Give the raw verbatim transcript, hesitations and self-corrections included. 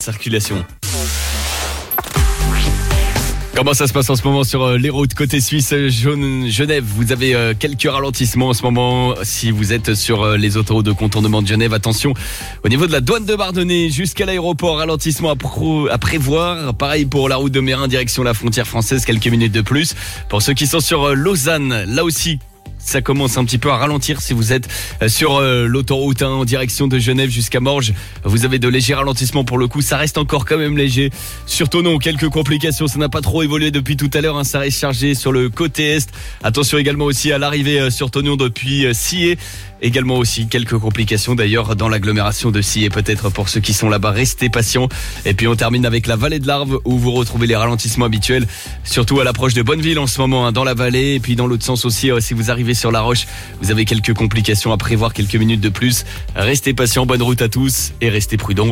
Circulation. Comment ça se passe en ce moment sur les routes côté Suisse, Genève? Vous avez quelques ralentissements en ce moment. Si vous êtes sur les autoroutes de contournement de Genève, attention. Au niveau de la douane de Bardonnay jusqu'à l'aéroport, ralentissement à, pro, à prévoir. Pareil pour la route de Mérin, direction la frontière française, quelques minutes de plus. Pour ceux qui sont sur Lausanne, là aussi, ça commence un petit peu à ralentir si vous êtes sur euh, l'autoroute hein, en direction de Genève jusqu'à Morges. Vous avez de légers ralentissements pour le coup, ça reste encore quand même léger. Sur Thonon, quelques complications, ça n'a pas trop évolué depuis tout à l'heure, hein, ça reste chargé sur le côté est. Attention également aussi à l'arrivée euh, sur Thonon depuis euh, Sillé. Également aussi quelques complications d'ailleurs dans l'agglomération de Sillé, peut-être pour ceux qui sont là-bas, restez patients. Et puis on termine avec la vallée de l'Arve où vous retrouvez les ralentissements habituels, surtout à l'approche de Bonneville en ce moment, hein, dans la vallée. Et puis dans l'autre sens aussi, euh, si vous arrivez sur La Roche, vous avez quelques complications à prévoir, quelques minutes de plus. Restez patients, bonne route à tous et restez prudents.